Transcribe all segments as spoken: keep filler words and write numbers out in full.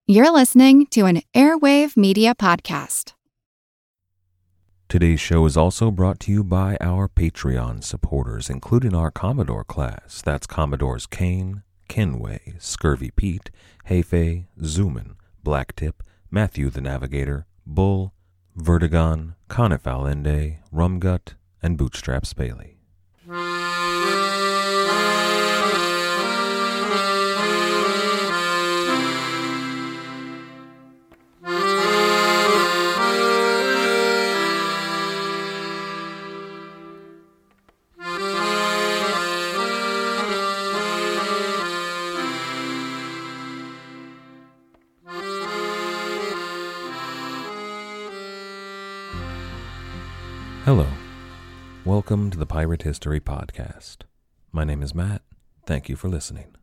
You're listening to an Airwave Media Podcast. Today's show is also brought to you by our Patreon supporters, including our Commodore class. That's Commodores Kane, Kenway, Scurvy Pete, Hefe, Zoomin, Blacktip, Matthew the Navigator, Bull, Vertigon, Conifal Ende, Rumgut, and Bootstraps Bailey. Hello. Welcome to the Pirate History Podcast. My name is Matt. Thank you for listening.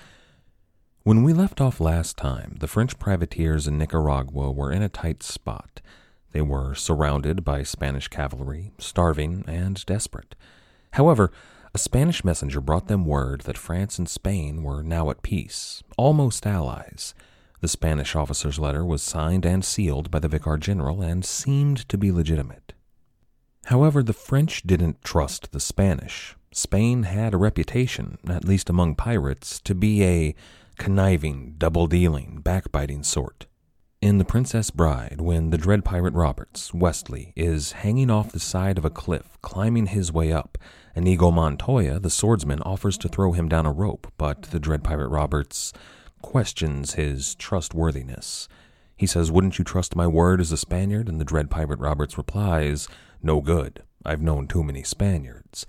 When we left off last time, the French privateers in Nicaragua were in a tight spot. They were surrounded by Spanish cavalry, starving and desperate. However, a Spanish messenger brought them word that France and Spain were now at peace, almost allies. The Spanish officer's letter was signed and sealed by the Vicar General and seemed to be legitimate. However, the French didn't trust the Spanish. Spain had a reputation, at least among pirates, to be a conniving, double-dealing, backbiting sort. In The Princess Bride, when the dread pirate Roberts, Wesley, is hanging off the side of a cliff, climbing his way up, Inigo Montoya, the swordsman, offers to throw him down a rope, but the dread pirate Roberts questions his trustworthiness. He says, "Wouldn't you trust my word as a Spaniard?" And the dread pirate Roberts replies, "No good. I've known too many Spaniards."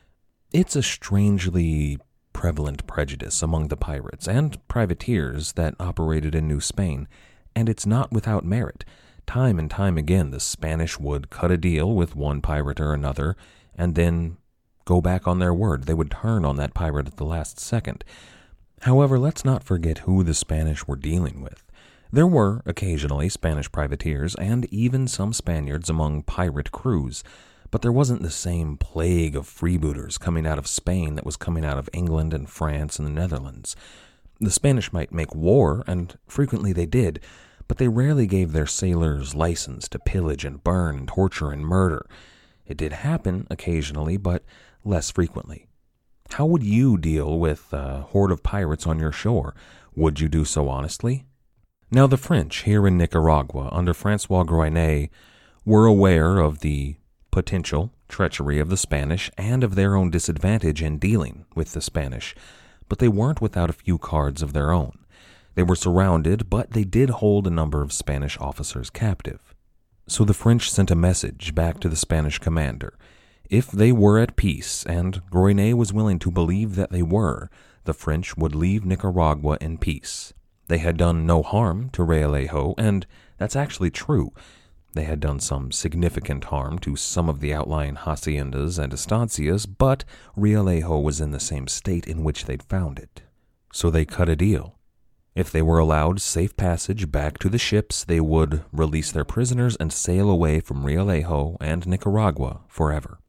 It's a strangely prevalent prejudice among the pirates and privateers that operated in New Spain, and it's not without merit. Time and time again, the Spanish would cut a deal with one pirate or another, and then go back on their word. They would turn on that pirate at the last second. However, let's not forget who the Spanish were dealing with. There were occasionally Spanish privateers and even some Spaniards among pirate crews, but there wasn't the same plague of freebooters coming out of Spain that was coming out of England and France and the Netherlands. The Spanish might make war, and frequently they did, but they rarely gave their sailors license to pillage and burn and torture and murder. It did happen occasionally, but less frequently. How would you deal with a horde of pirates on your shore? Would you do so honestly? Now, the French here in Nicaragua, under Francois Groenet, were aware of the potential treachery of the Spanish and of their own disadvantage in dealing with the Spanish, but they weren't without a few cards of their own. They were surrounded, but they did hold a number of Spanish officers captive. So the French sent a message back to the Spanish commander. If they were at peace, and Groenet was willing to believe that they were, the French would leave Nicaragua in peace. They had done no harm to Realejo, and that's actually true. They had done some significant harm to some of the outlying haciendas and estancias, but Realejo was in the same state in which they'd found it. So they cut a deal. If they were allowed safe passage back to the ships, they would release their prisoners and sail away from Realejo and Nicaragua forever.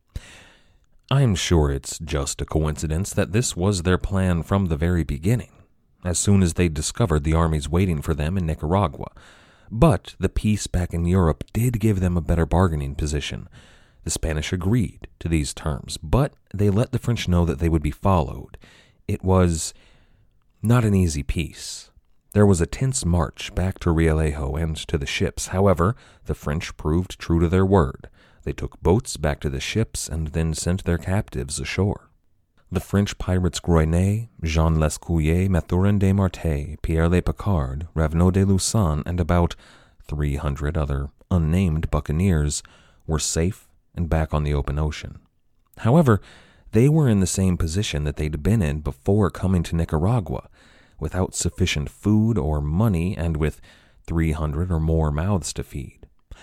I'm sure it's just a coincidence that this was their plan from the very beginning, as soon as they discovered the armies waiting for them in Nicaragua. But the peace back in Europe did give them a better bargaining position. The Spanish agreed to these terms, but they let the French know that they would be followed. It was not an easy peace. There was a tense march back to Realejo and to the ships. However, the French proved true to their word. They took boats back to the ships and then sent their captives ashore. The French pirates Groenet, Jean Lescouillet, Mathurin de Marté, Pierre Le Picard, Ravenot de Lussan, and about three hundred other unnamed buccaneers were safe and back on the open ocean. However, they were in the same position that they'd been in before coming to Nicaragua, without sufficient food or money and with three hundred or more mouths to feed.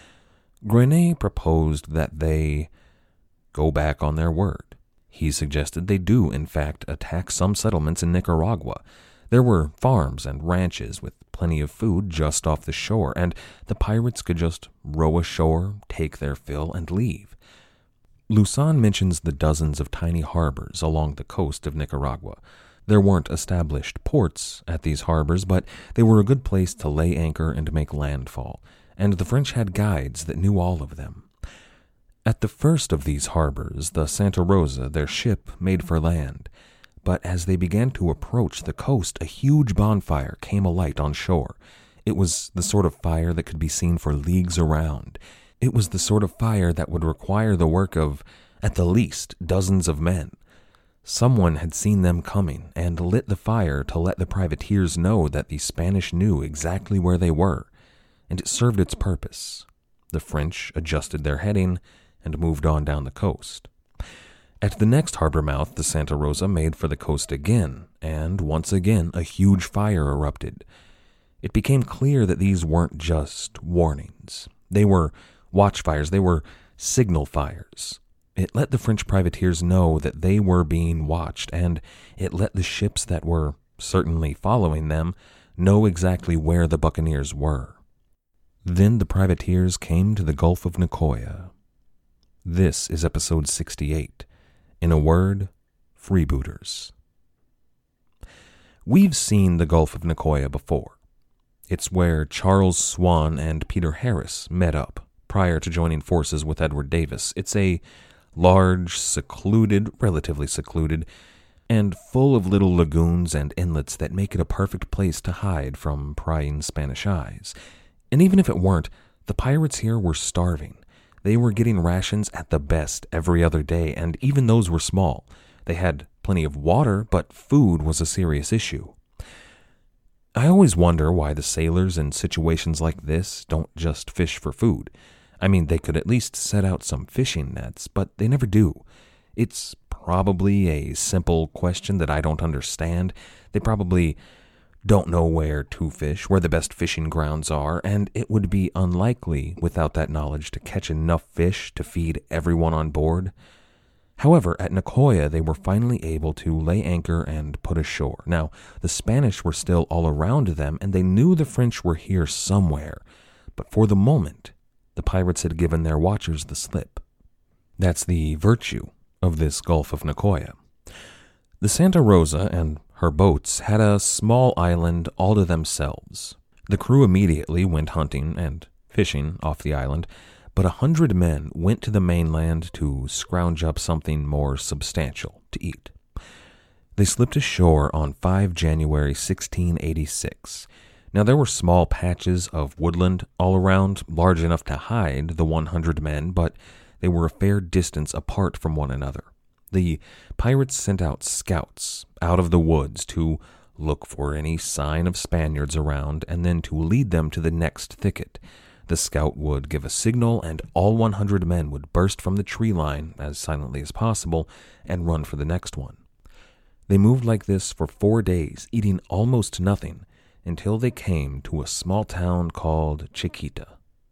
Groenet proposed that they go back on their word. He suggested they do, in fact, attack some settlements in Nicaragua. There were farms and ranches with plenty of food just off the shore, and the pirates could just row ashore, take their fill, and leave. Lussan mentions the dozens of tiny harbors along the coast of Nicaragua. There weren't established ports at these harbors, but they were a good place to lay anchor and make landfall, and the French had guides that knew all of them. At the first of these harbors, the Santa Rosa, their ship made for land, but as they began to approach the coast, a huge bonfire came alight on shore. It was the sort of fire that could be seen for leagues around. It was the sort of fire that would require the work of, at the least, dozens of men. Someone had seen them coming and lit the fire to let the privateers know that the Spanish knew exactly where they were, and it served its purpose. The French adjusted their heading and moved on down the coast. At the next harbor mouth, the Santa Rosa made for the coast again, and once again a huge fire erupted. It became clear that these weren't just warnings. They were watchfires, they were signal fires. It let the French privateers know that they were being watched, and it let the ships that were certainly following them know exactly where the buccaneers were. Then the privateers came to the Gulf of Nicoya. This is episode sixty-eight. In a word, freebooters. We've seen the Gulf of Nicoya before. It's where Charles Swan and Peter Harris met up prior to joining forces with Edward Davis. It's a large, secluded, relatively secluded, and full of little lagoons and inlets that make it a perfect place to hide from prying Spanish eyes. And even if it weren't, the pirates here were starving. They were getting rations at the best every other day, and even those were small. They had plenty of water, but food was a serious issue. I always wonder why the sailors in situations like this don't just fish for food. I mean, they could at least set out some fishing nets, but they never do. It's probably a simple question that I don't understand. They probably don't know where to fish, where the best fishing grounds are, and it would be unlikely without that knowledge to catch enough fish to feed everyone on board. However, at Nicoya they were finally able to lay anchor and put ashore. Now, the Spanish were still all around them, and they knew the French were here somewhere, but for the moment, the pirates had given their watchers the slip. That's the virtue of this Gulf of Nicoya. The Santa Rosa and her boats had a small island all to themselves. The crew immediately went hunting and fishing off the island, but a hundred men went to the mainland to scrounge up something more substantial to eat. They slipped ashore on the fifth of January, sixteen eighty-six. Now, there were small patches of woodland all around, large enough to hide the one hundred men, but they were a fair distance apart from one another. The pirates sent out scouts out of the woods to look for any sign of Spaniards around, and then to lead them to the next thicket. The scout would give a signal, and all one hundred men would burst from the tree line as silently as possible and run for the next one. They moved like this for four days, eating almost nothing, until they came to a small town called Chiquita.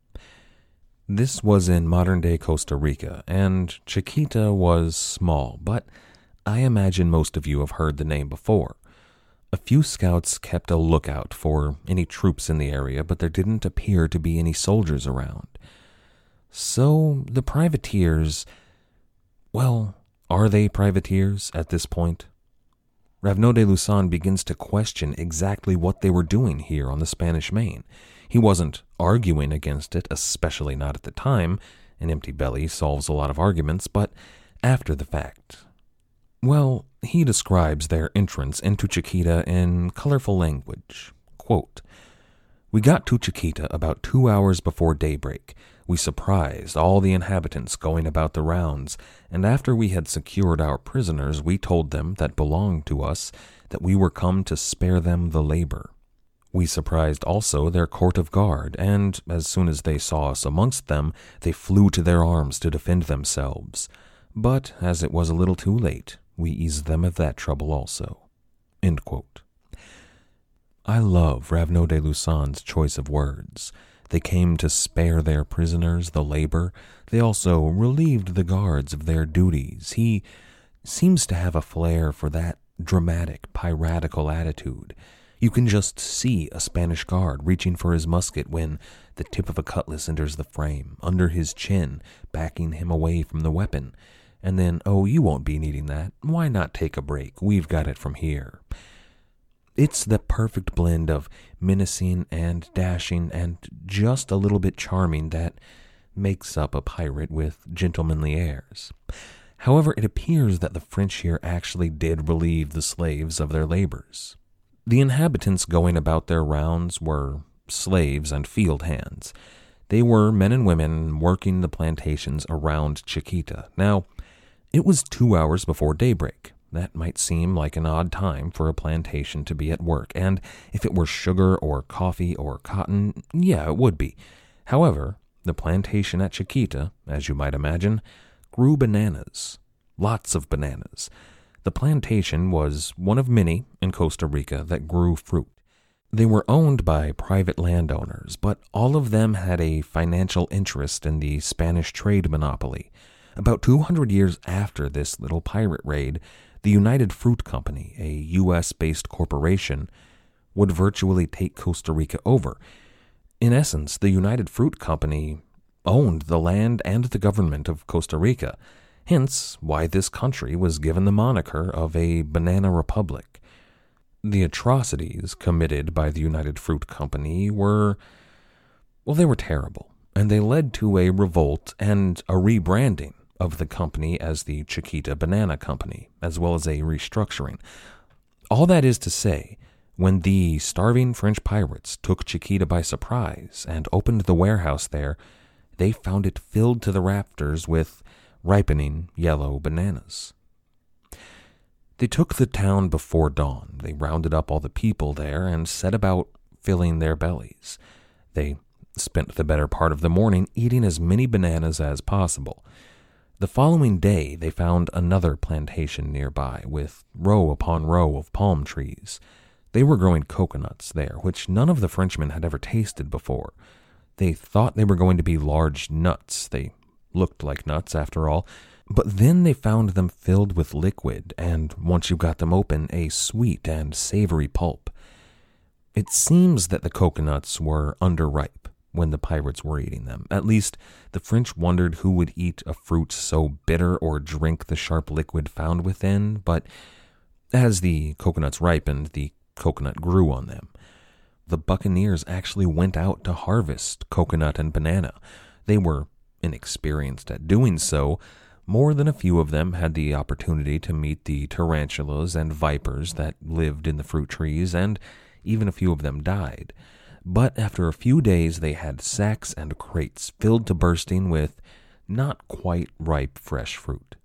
This was in modern-day Costa Rica, and Chiquita was small, but I imagine most of you have heard the name before. A few scouts kept a lookout for any troops in the area, but there didn't appear to be any soldiers around. So the privateers, well, are they privateers at this point? Raveneau de Lussan begins to question exactly what they were doing here on the Spanish Main. He wasn't arguing against it, especially not at the time. An empty belly solves a lot of arguments, but after the fact. Well, he describes their entrance into Chiquita in colorful language. Quote, "We got to Chiquita about two hours before daybreak. We surprised all the inhabitants going about the rounds, and after we had secured our prisoners, we told them that belonged to us that we were come to spare them the labor. We surprised also their court of guard, and as soon as they saw us amongst them, they flew to their arms to defend themselves. But as it was a little too late, we eased them of that trouble also." End quote. I love Raveneau de Lussan's choice of words. They came to spare their prisoners the labor. They also relieved the guards of their duties. He seems to have a flair for that dramatic, piratical attitude. You can just see a Spanish guard reaching for his musket when the tip of a cutlass enters the frame, under his chin, backing him away from the weapon. and then, oh, you won't be needing that. Why not take a break? We've got it from here. It's the perfect blend of menacing and dashing and just a little bit charming that makes up a pirate with gentlemanly airs. However, it appears that the French here actually did relieve the slaves of their labors. The inhabitants going about their rounds were slaves and field hands. They were men and women working the plantations around Chiquita. Now, it was two hours before daybreak. That might seem like an odd time for a plantation to be at work, and if it were sugar or coffee or cotton, yeah, it would be. However, the plantation at Chiquita, as you might imagine, grew bananas. Lots of bananas. The plantation was one of many in Costa Rica that grew fruit. They were owned by private landowners, but all of them had a financial interest in the Spanish trade monopoly. About two hundred years after this little pirate raid, the United Fruit Company, a U S-based corporation, would virtually take Costa Rica over. In essence, the United Fruit Company owned the land and the government of Costa Rica, hence why this country was given the moniker of a banana republic. The atrocities committed by the United Fruit Company were, well, they were terrible, and they led to a revolt and a rebranding of the company as the Chiquita Banana Company, as well as a restructuring. All that is to say, when the starving French pirates took Chiquita by surprise and opened the warehouse there, they found it filled to the rafters with ripening yellow bananas. They took the town before dawn. They rounded up all the people there and set about filling their bellies. They spent the better part of the morning eating as many bananas as possible. The following day, they found another plantation nearby with row upon row of palm trees. They were growing coconuts there, which none of the Frenchmen had ever tasted before. They thought they were going to be large nuts. They looked like nuts, after all. But then they found them filled with liquid, and once you got them open, a sweet and savory pulp. It seems that the coconuts were underripe when the pirates were eating them. At least, the French wondered who would eat a fruit so bitter or drink the sharp liquid found within, but as the coconuts ripened, the coconut grew on them. The buccaneers actually went out to harvest coconut and banana. They were inexperienced at doing so. More than a few of them had the opportunity to meet the tarantulas and vipers that lived in the fruit trees, and even a few of them died. But after a few days, they had sacks and crates filled to bursting with not quite ripe fresh fruit.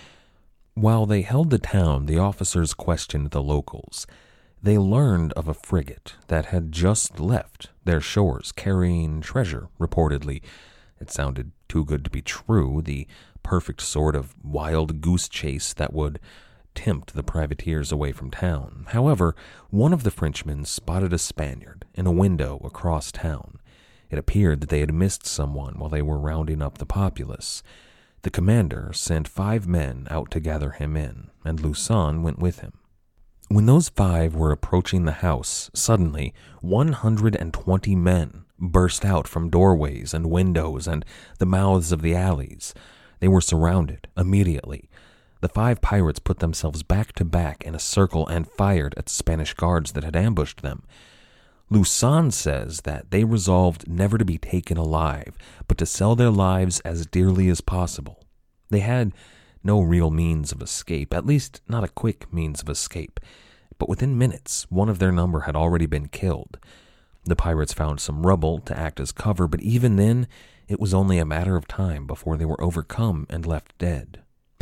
While they held the town, the officers questioned the locals. They learned of a frigate that had just left their shores carrying treasure, reportedly. It sounded too good to be true, the perfect sort of wild goose chase that would tempt the privateers away from town. However, one of the Frenchmen spotted a Spaniard in a window across town. It appeared that they had missed someone while they were rounding up the populace. The commander sent five men out to gather him in, and Lussan went with him. When those five were approaching the house, suddenly one hundred twenty men burst out from doorways and windows and the mouths of the alleys. They were surrounded immediately. The five pirates put themselves back to back in a circle and fired at the Spanish guards that had ambushed them. Lussan says that they resolved never to be taken alive, but to sell their lives as dearly as possible. They had no real means of escape, at least not a quick means of escape, but within minutes, one of their number had already been killed. The pirates found some rubble to act as cover, but even then, it was only a matter of time before they were overcome and left dead.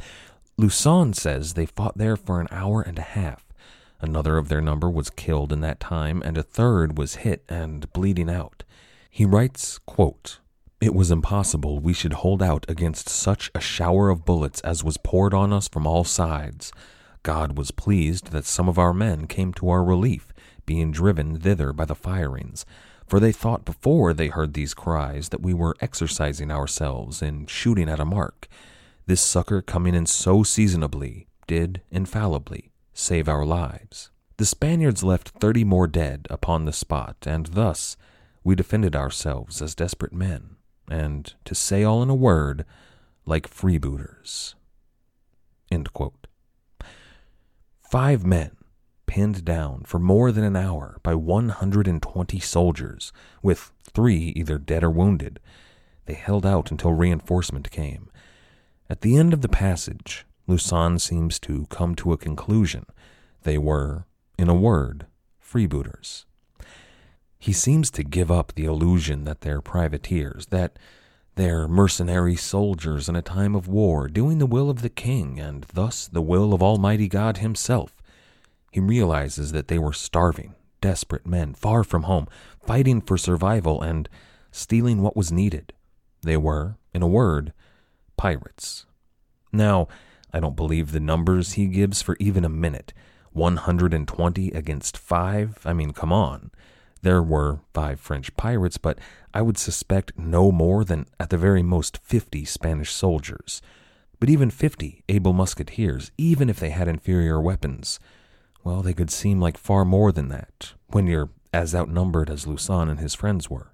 Lussan says they fought there for an hour and a half. Another of their number was killed in that time, and a third was hit and bleeding out. He writes, quote, "It was impossible we should hold out against such a shower of bullets as was poured on us from all sides. God was pleased that some of our men came to our relief, being driven thither by the firings, for they thought before they heard these cries that we were exercising ourselves in shooting at a mark. This succor coming in so seasonably did infallibly save our lives. The Spaniards left thirty more dead upon the spot, and thus we defended ourselves as desperate men, and, to say all in a word, like freebooters." End quote. Five men pinned down for more than an hour by one hundred twenty soldiers, with three either dead or wounded. They held out until reinforcement came. At the end of the passage, Lussan seems to come to a conclusion. They were, in a word, freebooters. He seems to give up the illusion that they're privateers, that they're mercenary soldiers in a time of war, doing the will of the king, and thus the will of Almighty God himself. He realizes that they were starving, desperate men, far from home, fighting for survival and stealing what was needed. They were, in a word, pirates. Now, I don't believe the numbers he gives for even a minute. one hundred twenty against five? I mean, come on. There were five French pirates, but I would suspect no more than at the very most fifty Spanish soldiers. But even fifty able musketeers, even if they had inferior weapons, well, they could seem like far more than that, when you're as outnumbered as Lussan and his friends were.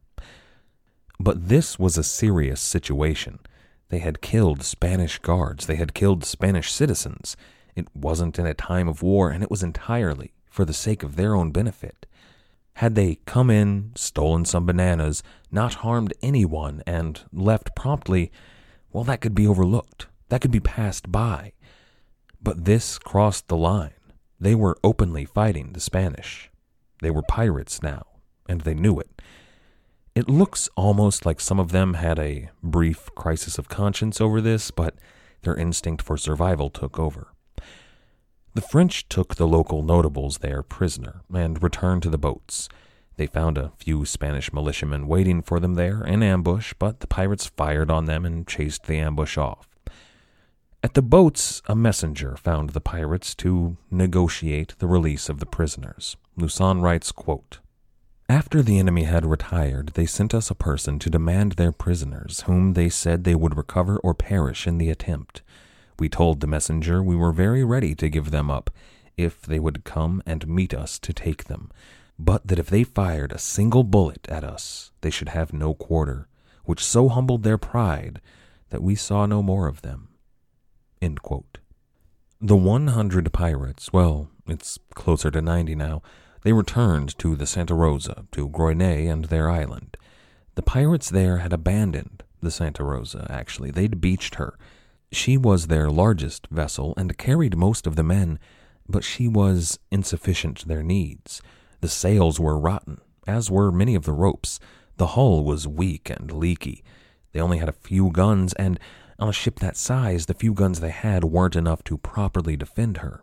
But this was a serious situation. They had killed Spanish guards. They had killed Spanish citizens. It wasn't in a time of war, and it was entirely for the sake of their own benefit. Had they come in, stolen some bananas, not harmed anyone, and left promptly, well, that could be overlooked. That could be passed by. But this crossed the line. They were openly fighting the Spanish. They were pirates now, and they knew it. It looks almost like some of them had a brief crisis of conscience over this, but their instinct for survival took over. The French took the local notables there prisoner and returned to the boats. They found a few Spanish militiamen waiting for them there in ambush, but the pirates fired on them and chased the ambush off. At the boats, a messenger found the pirates to negotiate the release of the prisoners. Lussan writes, quote, "After the enemy had retired, they sent us a person to demand their prisoners, whom they said they would recover or perish in the attempt. We told the messenger we were very ready to give them up, if they would come and meet us to take them, but that if they fired a single bullet at us, they should have no quarter, which so humbled their pride that we saw no more of them." End quote. The one hundred pirates, well, it's closer to ninety now, they returned to the Santa Rosa, to Groenay and their island. The pirates there had abandoned the Santa Rosa, actually. They'd beached her. She was their largest vessel and carried most of the men, but she was insufficient to their needs. The sails were rotten, as were many of the ropes. The hull was weak and leaky. They only had a few guns, and on a ship that size, the few guns they had weren't enough to properly defend her.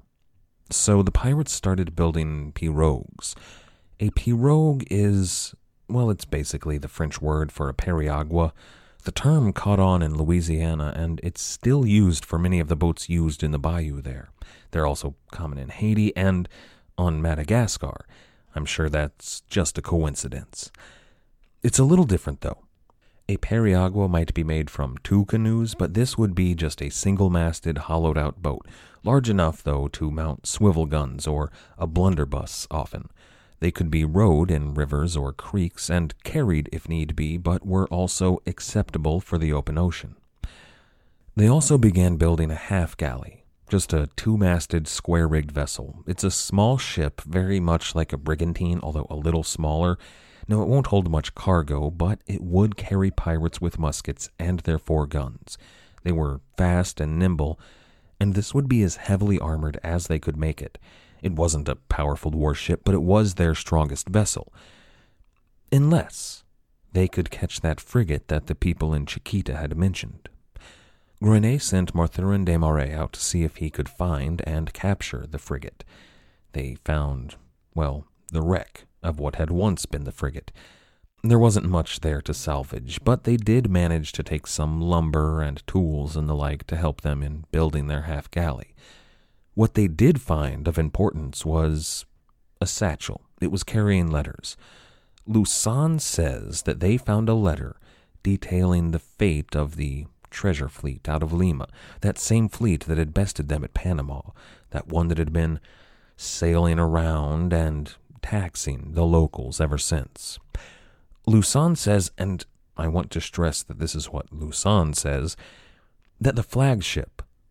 So the pirates started building pirogues. A pirogue is, well, it's basically the French word for a periagua. The term caught on in Louisiana, and it's still used for many of the boats used in the bayou there. They're also common in Haiti and on Madagascar. I'm sure that's just a coincidence. It's a little different, though. A periagua might be made from two canoes, but this would be just a single-masted, hollowed-out boat, large enough, though, to mount swivel guns or a blunderbuss often. They could be rowed in rivers or creeks and carried if need be, but were also acceptable for the open ocean. They also began building a half-galley, just a two-masted, square-rigged vessel. It's a small ship, very much like a brigantine, although a little smaller. No, it won't hold much cargo, but it would carry pirates with muskets and their four guns. They were fast and nimble, and this would be as heavily armored as they could make it. It wasn't a powerful warship, but it was their strongest vessel. Unless they could catch that frigate that the people in Chiquita had mentioned. Groenay sent Mathurin des Marais out to see if he could find and capture the frigate. They found, well, the wreck of what had once been the frigate. There wasn't much there to salvage, but they did manage to take some lumber and tools and the like to help them in building their half-galley. What they did find of importance was a satchel. It was carrying letters. Lussan says that they found a letter detailing the fate of the treasure fleet out of Lima, that same fleet that had bested them at Panama, that one that had been sailing around and taxing the locals ever since. Lussan says, and I want to stress that this is what Lussan says, that the flagship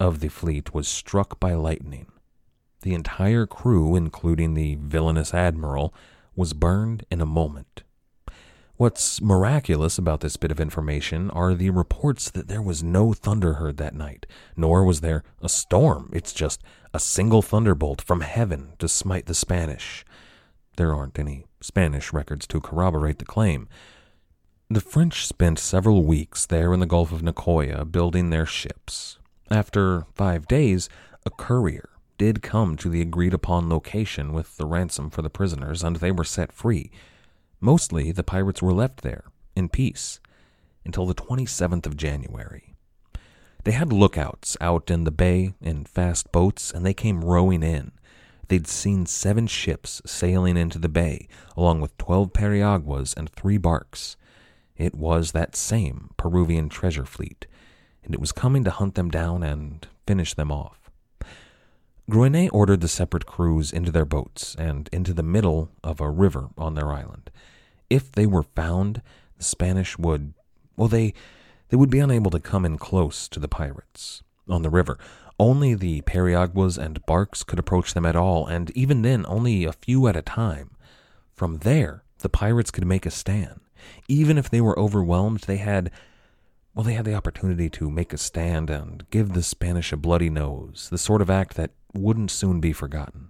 of the fleet was struck by lightning. The entire crew, including the villainous admiral, was burned in a moment. What's miraculous about this bit of information are the reports that there was no thunder heard that night, nor was there a storm. It's just a single thunderbolt from heaven to smite the Spanish. There aren't any Spanish records to corroborate the claim. The French spent several weeks there in the Gulf of Nicoya building their ships. After five days, a courier did come to the agreed-upon location with the ransom for the prisoners, and they were set free. Mostly, the pirates were left there, in peace, until the twenty-seventh of January. They had lookouts out in the bay in fast boats, and they came rowing in. They'd seen seven ships sailing into the bay, along with twelve periaguas and three barks. It was that same Peruvian treasure fleet, and it was coming to hunt them down and finish them off. Gruenet ordered the separate crews into their boats and into the middle of a river on their island. If they were found, the Spanish would, well, they, they would be unable to come in close to the pirates. On the river, only the periaguas and barks could approach them at all, and even then, only a few at a time. From there, the pirates could make a stand. Even if they were overwhelmed, they had, well, they had the opportunity to make a stand and give the Spanish a bloody nose, the sort of act that wouldn't soon be forgotten.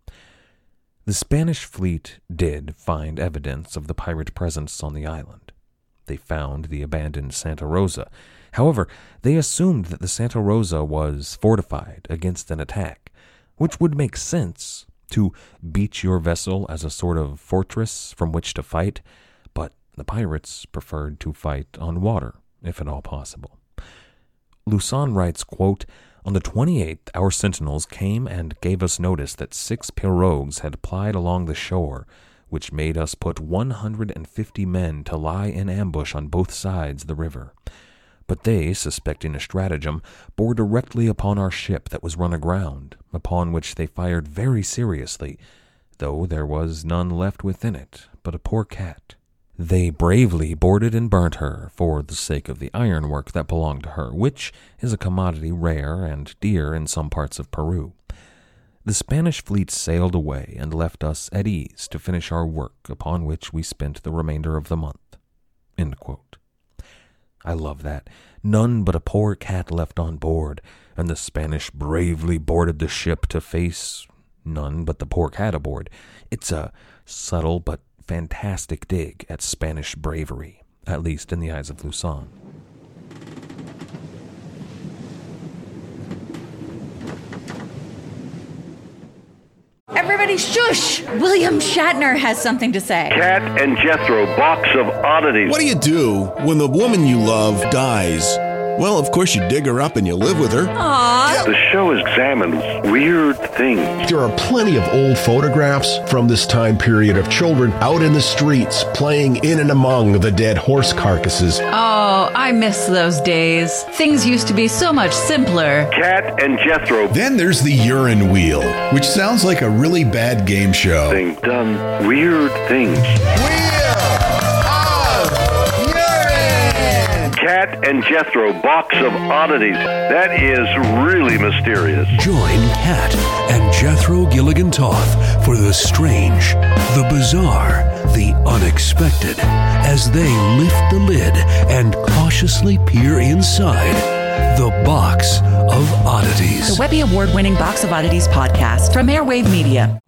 The Spanish fleet did find evidence of the pirate presence on the island. They found the abandoned Santa Rosa. However, they assumed that the Santa Rosa was fortified against an attack, which would make sense to beach your vessel as a sort of fortress from which to fight, but the pirates preferred to fight on water, if at all possible. Luzon writes, quote, "On the twenty-eighth, our sentinels came and gave us notice that six pirogues had plied along the shore, which made us put one hundred and fifty men to lie in ambush on both sides the river. But they, suspecting a stratagem, bore directly upon our ship that was run aground, upon which they fired very seriously, though there was none left within it but a poor cat. They bravely boarded and burnt her for the sake of the ironwork that belonged to her, which is a commodity rare and dear in some parts of Peru. The Spanish fleet sailed away and left us at ease to finish our work, upon which we spent the remainder of the month." End quote. I love that. None but a poor cat left on board, and the Spanish bravely boarded the ship to face none but the poor cat aboard. It's a subtle but fantastic dig at Spanish bravery, at least in the eyes of Luzon. Everybody shush! William Shatner has something to say. Cat and Jethro, box of oddities. What do you do when the woman you love dies? Well, of course you dig her up and you live with her. Aww. The show examines weird things. There are plenty of old photographs from this time period of children out in the streets playing in and among the dead horse carcasses. Oh, I miss those days. Things used to be so much simpler. Cat and Jethro. Then there's the urine wheel, which sounds like a really bad game show. Thing done weird things. Cat and Jethro, box of oddities. That is really mysterious. Join Cat and Jethro Gilligan Toth for the strange, the bizarre, the unexpected, as they lift the lid and cautiously peer inside the Box of Oddities. The Webby Award-winning Box of Oddities podcast from Airwave Media.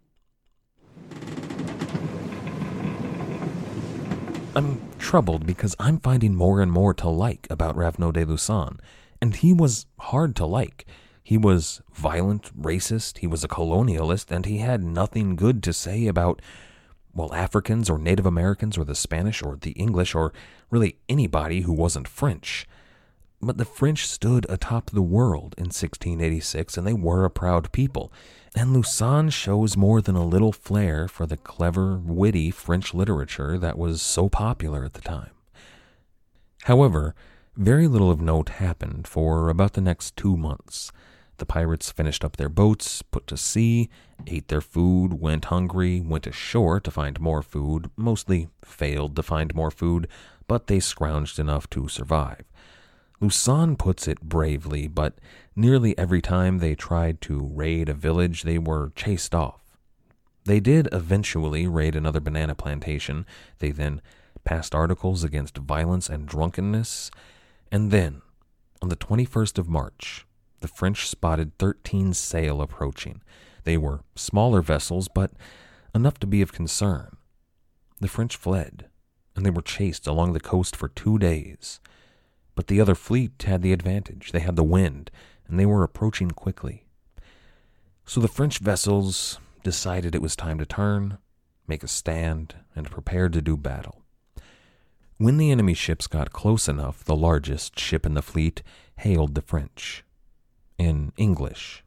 I'm troubled because I'm finding more and more to like about Ravno de Luzon, and he was hard to like. He was violent, racist, he was a colonialist, and he had nothing good to say about, well, Africans or Native Americans or the Spanish or the English or really anybody who wasn't French. But the French stood atop the world in sixteen eighty-six, and they were a proud people. And Luzon shows more than a little flair for the clever, witty French literature that was so popular at the time. However, very little of note happened for about the next two months. The pirates finished up their boats, put to sea, ate their food, went hungry, went ashore to find more food, mostly failed to find more food, but they scrounged enough to survive. Lussan puts it bravely, but nearly every time they tried to raid a village, they were chased off. They did eventually raid another banana plantation. They then passed articles against violence and drunkenness. And then, on the twenty-first of March, the French spotted thirteen sail approaching. They were smaller vessels, but enough to be of concern. The French fled, and they were chased along the coast for two days. But the other fleet had the advantage. They had the wind, and they were approaching quickly. So the French vessels decided it was time to turn, make a stand, and prepare to do battle. When the enemy ships got close enough, the largest ship in the fleet hailed the French. In English.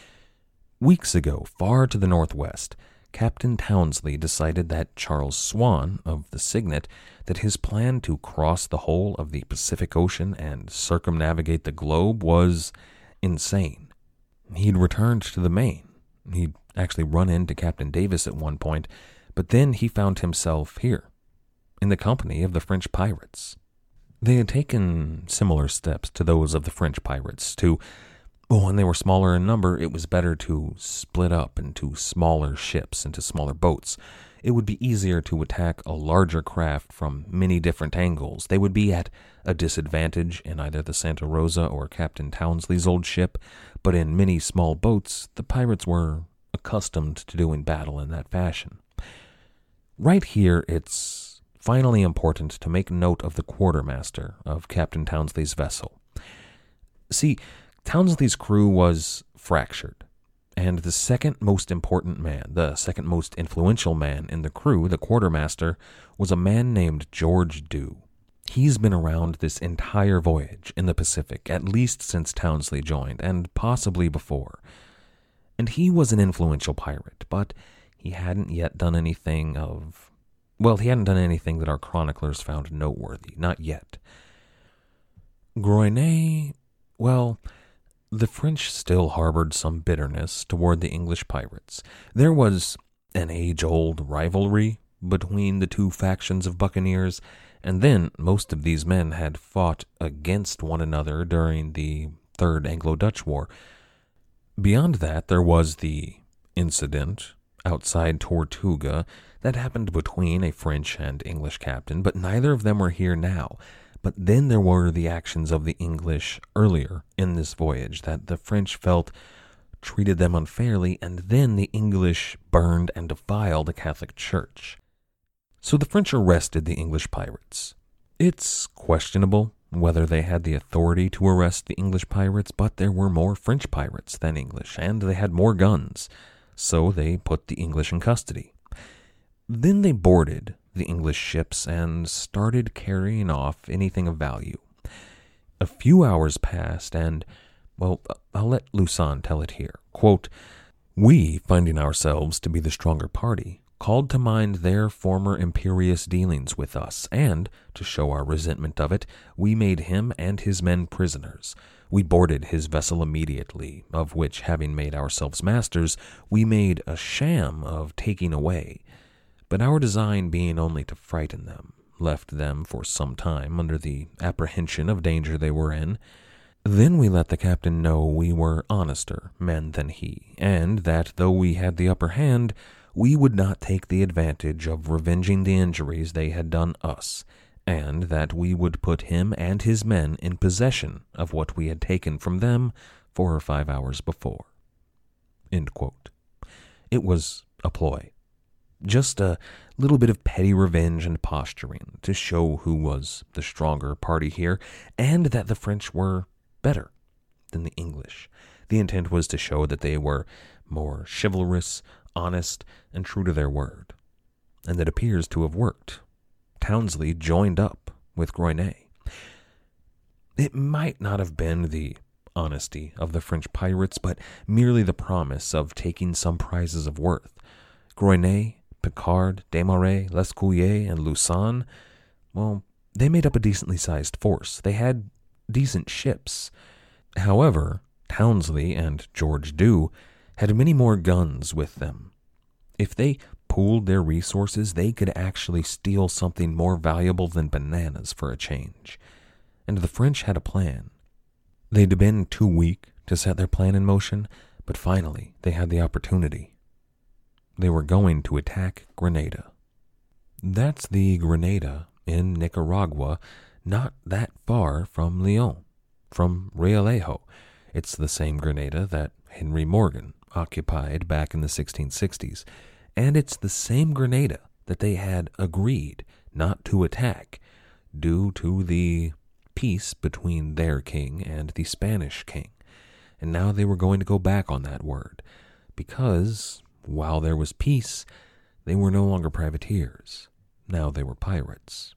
Weeks ago, far to the northwest, Captain Townsley decided that Charles Swan of the Signet, that his plan to cross the whole of the Pacific Ocean and circumnavigate the globe was insane. He'd returned to the Maine. He'd actually run into Captain Davis at one point, but then he found himself here, in the company of the French pirates. They had taken similar steps to those of the French pirates. To, well, when they were smaller in number, it was better to split up into smaller ships, into smaller boats. It would be easier to attack a larger craft from many different angles. They would be at a disadvantage in either the Santa Rosa or Captain Townsley's old ship, but in many small boats, the pirates were accustomed to doing battle in that fashion. Right here, it's finally important to make note of the quartermaster of Captain Townsley's vessel. See, Townsley's crew was fractured, and the second most important man, the second most influential man in the crew, the quartermaster, was a man named George Dew. He's been around this entire voyage in the Pacific, at least since Townsley joined, and possibly before. And he was an influential pirate, but he hadn't yet done anything of... Well, he hadn't done anything that our chroniclers found noteworthy, not yet. Groyne, well... The French still harbored some bitterness toward the English pirates. There was an age-old rivalry between the two factions of buccaneers, and then most of these men had fought against one another during the Third Anglo-Dutch War. Beyond that, there was the incident outside Tortuga that happened between a French and English captain, but neither of them were here now. But then there were the actions of the English earlier in this voyage that the French felt treated them unfairly, and then the English burned and defiled the Catholic Church. So the French arrested the English pirates. It's questionable whether they had the authority to arrest the English pirates, but there were more French pirates than English, and they had more guns, so they put the English in custody. Then they boarded the English ships and started carrying off anything of value. A few hours passed, and, well, I'll let Lussan tell it here. Quote, "We, finding ourselves to be the stronger party, called to mind their former imperious dealings with us, and, to show our resentment of it, we made him and his men prisoners. We boarded his vessel immediately, of which, having made ourselves masters, we made a sham of taking away. But our design being only to frighten them, left them for some time under the apprehension of danger they were in. Then we let the captain know we were honester men than he, and that though we had the upper hand, we would not take the advantage of revenging the injuries they had done us, and that we would put him and his men in possession of what we had taken from them four or five hours before." End quote. It was a ploy. Just a little bit of petty revenge and posturing to show who was the stronger party here, and that the French were better than the English. The intent was to show that they were more chivalrous, honest, and true to their word. And it appears to have worked. Townsley joined up with Groyne. It might not have been the honesty of the French pirates, but merely the promise of taking some prizes of worth. Groyne, Picard, Desmarais, Lescouillet, and Lussan, well, they made up a decently sized force. They had decent ships. However, Townsley and George Dew had many more guns with them. If they pooled their resources, they could actually steal something more valuable than bananas for a change. and the French had a plan. They'd been too weak to set their plan in motion, but finally they had the opportunity. They were going to attack Grenada. That's the Grenada in Nicaragua, not that far from Leon, from Realejo. It's the same Grenada that Henry Morgan occupied back in the sixteen sixties, and it's the same Grenada that they had agreed not to attack due to the peace between their king and the Spanish king. And now they were going to go back on that word, because while there was peace, they were no longer privateers. Now they were pirates.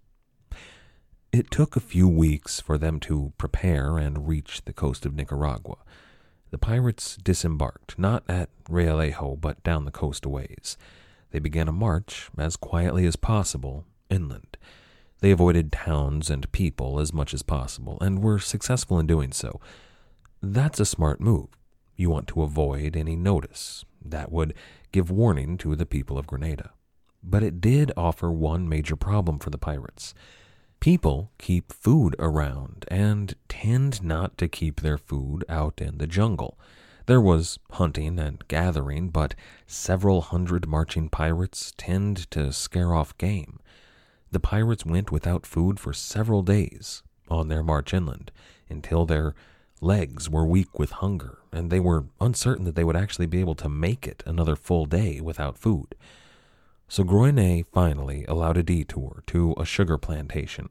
It took a few weeks for them to prepare and reach the coast of Nicaragua. The pirates disembarked, not at Realejo, but down the coast a ways. They began a march, as quietly as possible, inland. They avoided towns and people as much as possible, and were successful in doing so. That's a smart move. You want to avoid any notice. That would give warning to the people of Grenada. But it did offer one major problem for the pirates. People keep food around and tend not to keep their food out in the jungle. There was hunting and gathering, but several hundred marching pirates tend to scare off game. The pirates went without food for several days on their march inland, until their legs were weak with hunger, and they were uncertain that they would actually be able to make it another full day without food. So Groenet finally allowed a detour to a sugar plantation.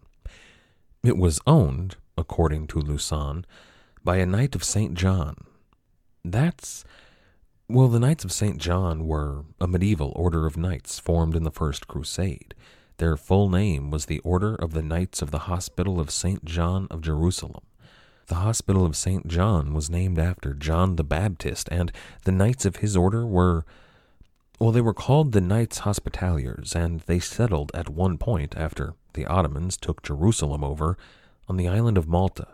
It was owned, according to Lussan, by a Knight of Saint John. That's, well, the Knights of Saint John were a medieval order of knights formed in the First Crusade. Their full name was the Order of the Knights of the Hospital of Saint John of Jerusalem. The Hospital of Saint John was named after John the Baptist, and the knights of his order were, well, they were called the Knights Hospitaliers, and they settled at one point after the Ottomans took Jerusalem over on the island of Malta.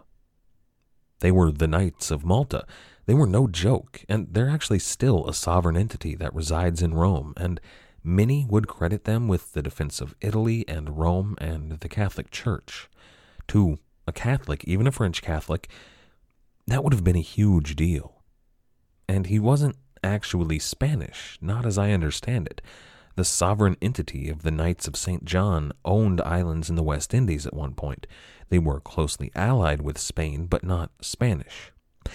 They were the Knights of Malta. They were no joke, and they're actually still a sovereign entity that resides in Rome, and many would credit them with the defense of Italy and Rome and the Catholic Church. To a Catholic, even a French Catholic, that would have been a huge deal. And he wasn't actually Spanish, not as I understand it. The sovereign entity of the Knights of Saint John owned islands in the West Indies at one point. They were closely allied with Spain, but not Spanish.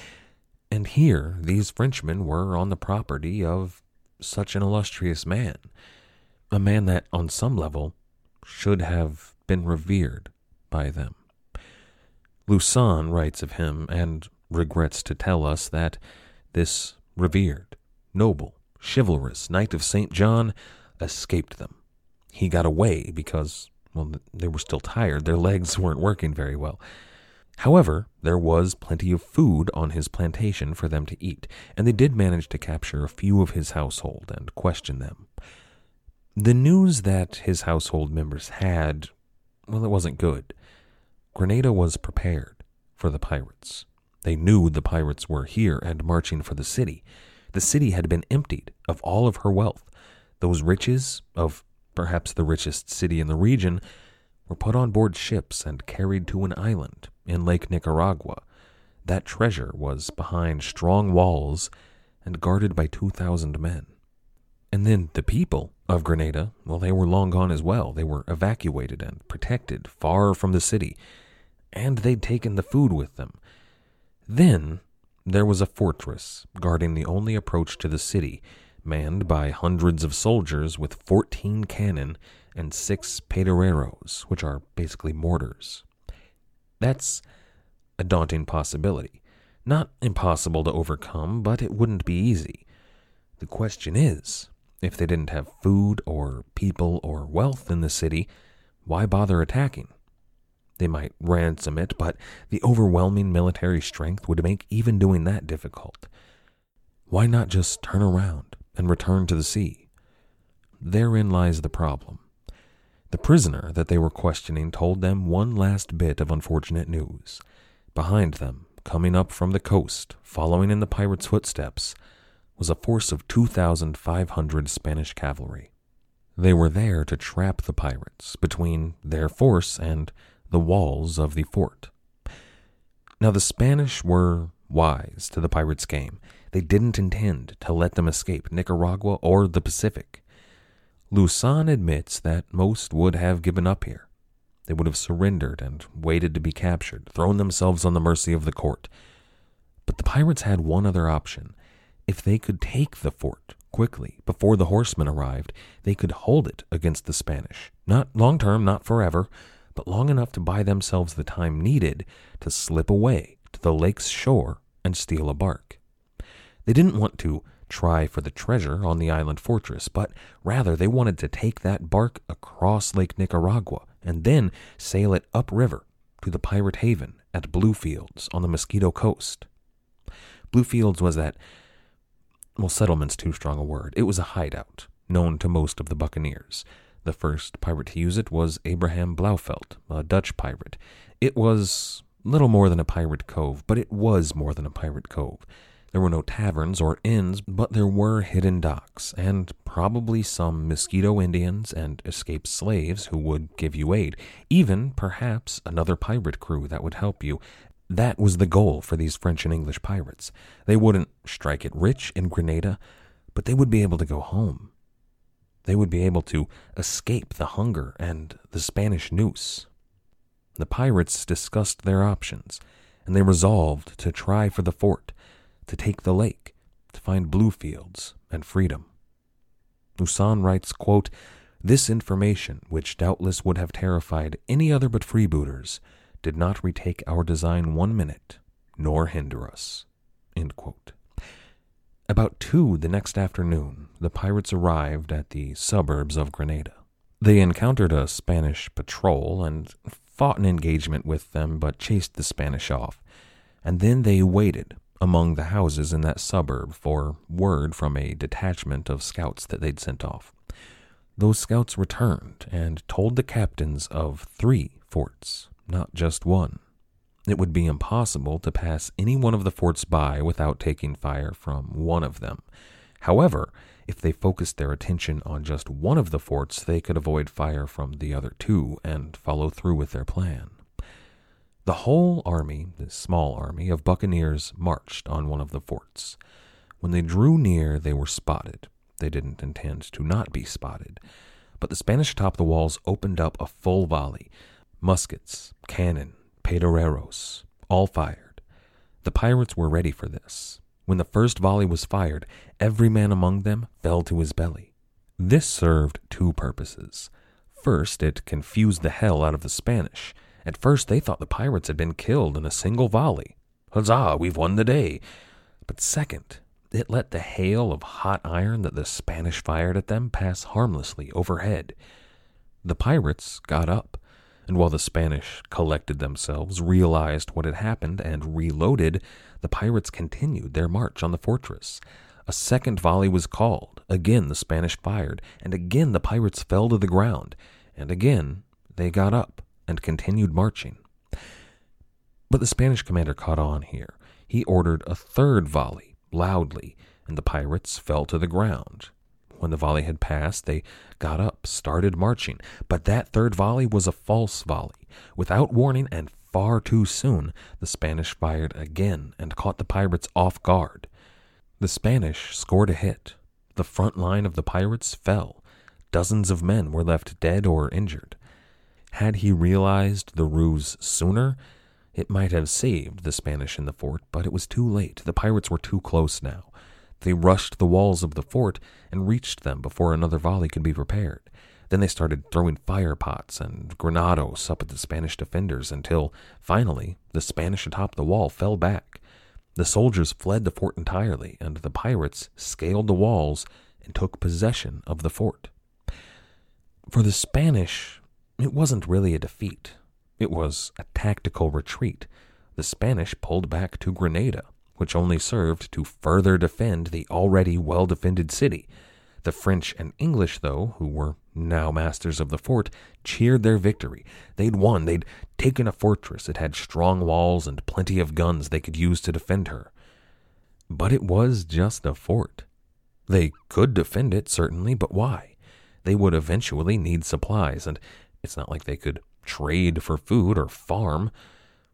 And here, these Frenchmen were on the property of such an illustrious man, a man that, on some level, should have been revered by them. Lussan writes of him and regrets to tell us that this revered, noble, chivalrous Knight of Saint John escaped them. He got away because, well, they were still tired. Their legs weren't working very well. However, there was plenty of food on his plantation for them to eat, and they did manage to capture a few of his household and question them. The news that his household members had, well, it wasn't good. Grenada was prepared for the pirates. They knew the pirates were here and marching for the city. The city had been emptied of all of her wealth. Those riches, of perhaps the richest city in the region, were put on board ships and carried to an island in Lake Nicaragua. That treasure was behind strong walls and guarded by two thousand men. And then the people of Grenada, well, they were long gone as well. They were evacuated and protected far from the city, and they'd taken the food with them. Then there was a fortress guarding the only approach to the city, manned by hundreds of soldiers with fourteen cannon and six pedreros, which are basically mortars. That's a daunting possibility. Not impossible to overcome, but it wouldn't be easy. The question is, if they didn't have food or people or wealth in the city, why bother attacking? They might ransom it, but the overwhelming military strength would make even doing that difficult. Why not just turn around and return to the sea? Therein lies the problem. The prisoner that they were questioning told them one last bit of unfortunate news. Behind them, coming up from the coast, following in the pirates' footsteps, was a force of two thousand five hundred Spanish cavalry. They were there to trap the pirates between their force and the walls of the fort. Now, the Spanish were wise to the pirates' game. They didn't intend to let them escape Nicaragua or the Pacific. Luzon admits that most would have given up here. They would have surrendered and waited to be captured, thrown themselves on the mercy of the court. But the pirates had one other option. If they could take the fort quickly before the horsemen arrived, they could hold it against the Spanish. Not long-term, not forever, but long enough to buy themselves the time needed to slip away to the lake's shore and steal a bark. They didn't want to try for the treasure on the island fortress, but rather they wanted to take that bark across Lake Nicaragua and then sail it upriver to the pirate haven at Bluefields on the Mosquito Coast. Bluefields was that, well, settlement's too strong a word. It was a hideout, known to most of the buccaneers. The first pirate to use it was Abraham Blauvelt, a Dutch pirate. It was little more than a pirate cove, but it was more than a pirate cove. There were no taverns or inns, but there were hidden docks, and probably some Mosquito Indians and escaped slaves who would give you aid, even, perhaps, another pirate crew that would help you. That was the goal for these French and English pirates. They wouldn't strike it rich in Grenada, but they would be able to go home. They would be able to escape the hunger and the Spanish noose. The pirates discussed their options, and they resolved to try for the fort, to take the lake, to find Bluefields and freedom. Luzon writes, quote, "This information, which doubtless would have terrified any other but freebooters, did not retake our design one minute, nor hinder us." End quote. About two the next afternoon, the pirates arrived at the suburbs of Grenada. They encountered a Spanish patrol and fought an engagement with them, but chased the Spanish off. And then they waited among the houses in that suburb for word from a detachment of scouts that they'd sent off. Those scouts returned and told the captains of three forts, not just one. It would be impossible to pass any one of the forts by without taking fire from one of them. However, if they focused their attention on just one of the forts, they could avoid fire from the other two and follow through with their plan. The whole army, this small army of buccaneers, marched on one of the forts. When they drew near, they were spotted. They didn't intend to not be spotted. But the Spanish atop the walls opened up a full volley. Muskets, cannon, pedreros, all fired. The pirates were ready for this. When the first volley was fired, every man among them fell to his belly. This served two purposes. First, it confused the hell out of the Spanish. At first, they thought the pirates had been killed in a single volley. Huzzah, we've won the day. But second, it let the hail of hot iron that the Spanish fired at them pass harmlessly overhead. The pirates got up, and while the Spanish collected themselves, realized what had happened, and reloaded, the pirates continued their march on the fortress. A second volley was called. Again the Spanish fired, and again the pirates fell to the ground, and again they got up and continued marching. But the Spanish commander caught on here. He ordered a third volley, loudly, and the pirates fell to the ground. When the volley had passed, they got up, started marching. But that third volley was a false volley. Without warning and far too soon, the Spanish fired again and caught the pirates off guard. The Spanish scored a hit. The front line of the pirates fell. Dozens of men were left dead or injured. Had he realized the ruse sooner, it might have saved the Spanish in the fort, but it was too late. The pirates were too close now. They rushed the walls of the fort and reached them before another volley could be prepared. Then they started throwing fire pots and granados up at the Spanish defenders until, finally, the Spanish atop the wall fell back. The soldiers fled the fort entirely, and the pirates scaled the walls and took possession of the fort. For the Spanish, it wasn't really a defeat. It was a tactical retreat. The Spanish pulled back to Grenada, which only served to further defend the already well-defended city. The French and English, though, who were now masters of the fort, cheered their victory. They'd won. They'd taken a fortress. It had strong walls and plenty of guns they could use to defend her. But it was just a fort. They could defend it, certainly, but why? They would eventually need supplies, and it's not like they could trade for food or farm.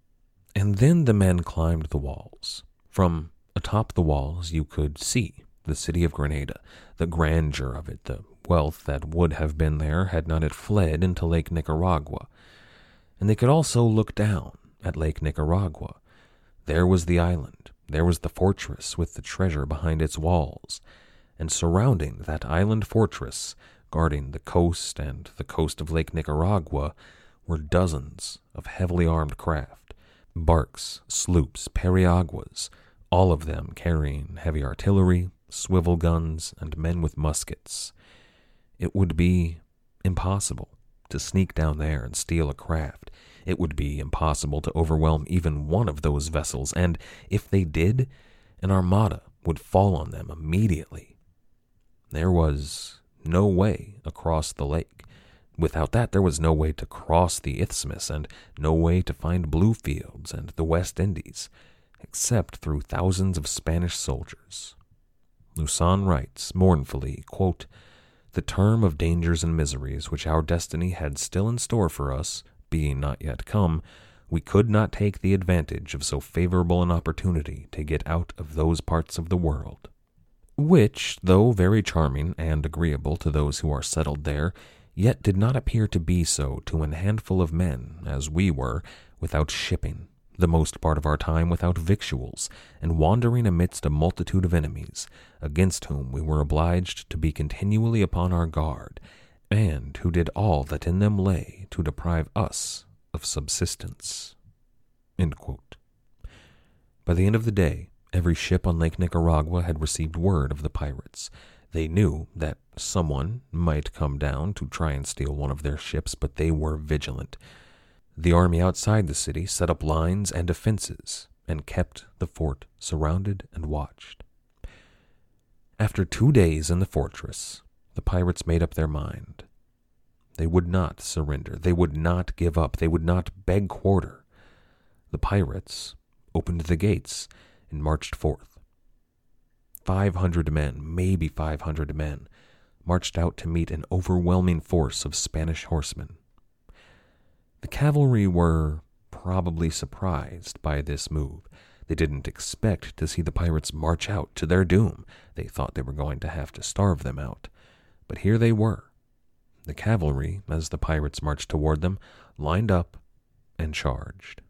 And then the men climbed the walls. From atop the walls you could see the city of Grenada, the grandeur of it, the wealth that would have been there had not it fled into Lake Nicaragua. And they could also look down at Lake Nicaragua. There was the island. There was the fortress with the treasure behind its walls. And surrounding that island fortress, guarding the coast and the coast of Lake Nicaragua, were dozens of heavily armed craft, barks, sloops, periaguas, all of them carrying heavy artillery, swivel guns, and men with muskets. It would be impossible to sneak down there and steal a craft. It would be impossible to overwhelm even one of those vessels, and if they did, an armada would fall on them immediately. There was no way across the lake. Without that, there was no way to cross the isthmus and no way to find Bluefields and the West Indies, except through thousands of Spanish soldiers. Lausanne writes, mournfully, quote, "The term of dangers and miseries which our destiny had still in store for us, being not yet come, we could not take the advantage of so favorable an opportunity to get out of those parts of the world." Which, though very charming and agreeable to those who are settled there, yet did not appear to be so to an handful of men, as we were, without shipping, the most part of our time without victuals, and wandering amidst a multitude of enemies, against whom we were obliged to be continually upon our guard, and who did all that in them lay to deprive us of subsistence. End quote. By the end of the day, every ship on Lake Nicaragua had received word of the pirates. They knew that someone might come down to try and steal one of their ships, but they were vigilant. The army outside the city set up lines and defenses and kept the fort surrounded and watched. After two days in the fortress, the pirates made up their mind. They would not surrender. They would not give up. They would not beg quarter. The pirates opened the gates and marched forth. Five hundred men, maybe five hundred men, marched out to meet an overwhelming force of Spanish horsemen. The cavalry were probably surprised by this move. They didn't expect to see the pirates march out to their doom. They thought they were going to have to starve them out. But here they were. The cavalry, as the pirates marched toward them, lined up and charged.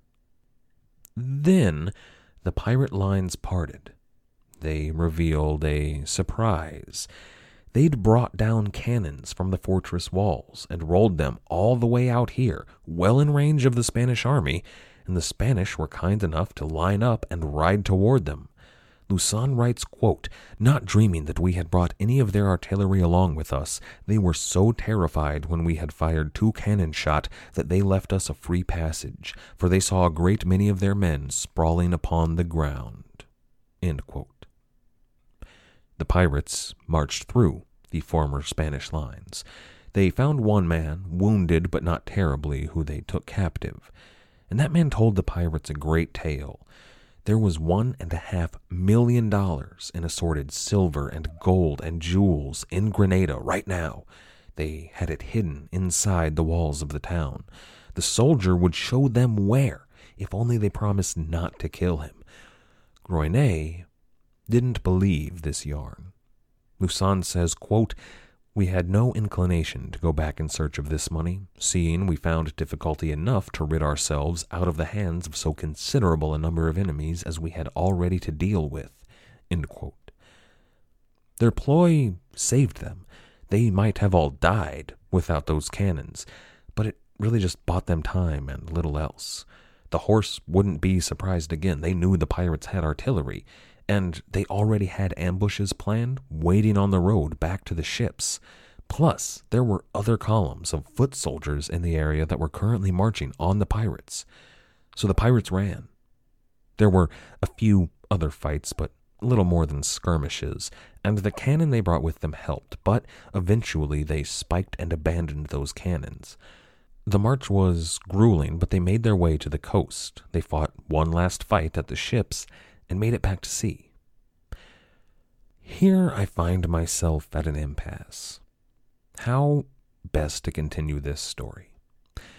Then the pirate lines parted. They revealed a surprise. They'd brought down cannons from the fortress walls and rolled them all the way out here, well in range of the Spanish army, and the Spanish were kind enough to line up and ride toward them. Lausanne writes, quote, "Not dreaming that we had brought any of their artillery along with us, they were so terrified when we had fired two cannon shot that they left us a free passage, for they saw a great many of their men sprawling upon the ground." End quote. The pirates marched through the former Spanish lines. They found one man, wounded but not terribly, who they took captive. And that man told the pirates a great tale. There was one and a half million dollars in assorted silver and gold and jewels in Grenada right now. They had it hidden inside the walls of the town. The soldier would show them where, if only they promised not to kill him. Groyne didn't believe this yarn. Lausanne says, quote, "We had no inclination to go back in search of this money, seeing we found difficulty enough to rid ourselves out of the hands of so considerable a number of enemies as we had already to deal with." End quote. Their ploy saved them. They might have all died without those cannons, but it really just bought them time and little else. The horse wouldn't be surprised again. They knew the pirates had artillery, and they already had ambushes planned, waiting on the road back to the ships. Plus, there were other columns of foot soldiers in the area that were currently marching on the pirates. So the pirates ran. There were a few other fights, but little more than skirmishes, and the cannon they brought with them helped, but eventually they spiked and abandoned those cannons. The march was grueling, but they made their way to the coast. They fought one last fight at the ships and made it back to sea. Here I find myself at an impasse. How best to continue this story?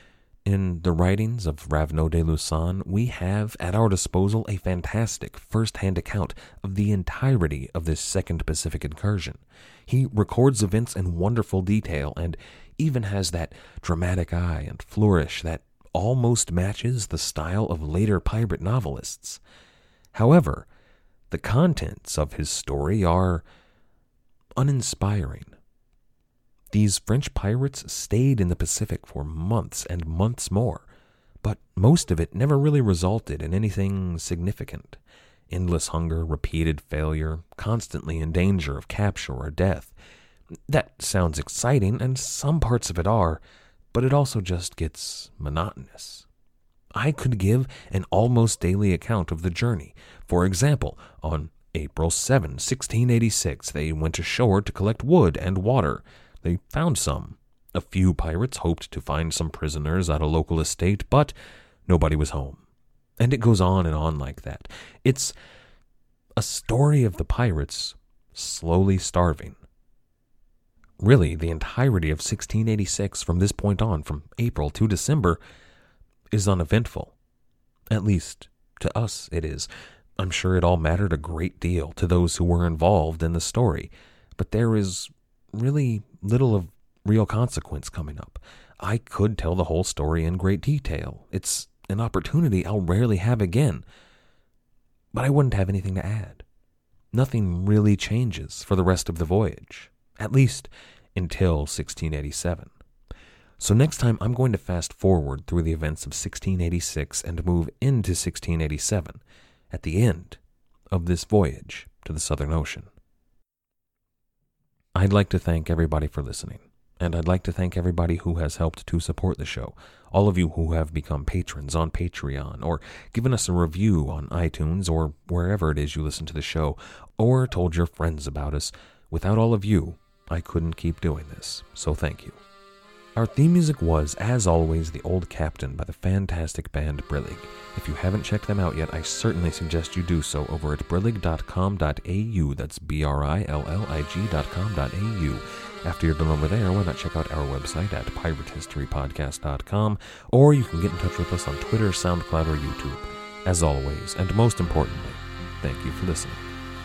In the writings of Raveneau de Lussan, we have at our disposal a fantastic first-hand account of the entirety of this Second Pacific incursion. He records events in wonderful detail and even has that dramatic eye and flourish that almost matches the style of later pirate novelists. However, the contents of his story are uninspiring. These French pirates stayed in the Pacific for months and months more, but most of it never really resulted in anything significant. Endless hunger, repeated failure, constantly in danger of capture or death. That sounds exciting, and some parts of it are, but it also just gets monotonous. I could give an almost daily account of the journey. For example, on April seventh, sixteen eighty-six, they went ashore to collect wood and water. They found some. A few pirates hoped to find some prisoners at a local estate, but nobody was home. And it goes on and on like that. It's a story of the pirates slowly starving. Really, the entirety of sixteen eighty-six from this point on, from April to December, is uneventful. At least, to us it is. I'm sure it all mattered a great deal to those who were involved in the story, but there is really little of real consequence coming up. I could tell the whole story in great detail. It's an opportunity I'll rarely have again. But I wouldn't have anything to add. Nothing really changes for the rest of the voyage, at least until sixteen eighty-seven. So next time I'm going to fast forward through the events of sixteen eighty-six and move into sixteen eighty-seven, at the end of this voyage to the Southern Ocean. I'd like to thank everybody for listening, and I'd like to thank everybody who has helped to support the show, all of you who have become patrons on Patreon, or given us a review on iTunes, or wherever it is you listen to the show, or told your friends about us. Without all of you, I couldn't keep doing this, so thank you. Our theme music was, as always, The Old Captain by the fantastic band Brillig. If you haven't checked them out yet, I certainly suggest you do so over at brillig dot com dot a u. That's B R I L L I G dot com dot a u. After you're done over there, why not check out our website at pirate history podcast dot com, or you can get in touch with us on Twitter, SoundCloud, or YouTube. As always, and most importantly, thank you for listening.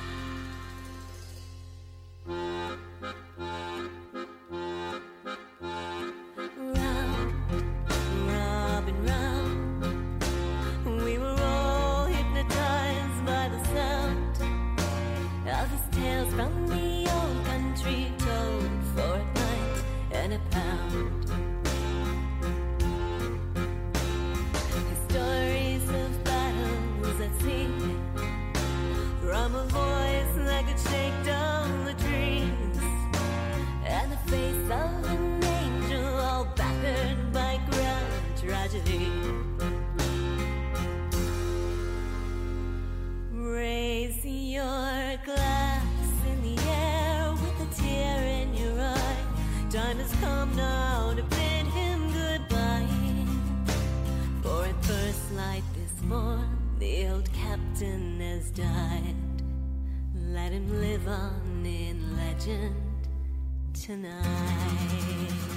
Raise your glass in the air with a tear in your eye. Time has come now to bid him goodbye. For at first light this morn, the old captain has died. Let him live on in legend tonight.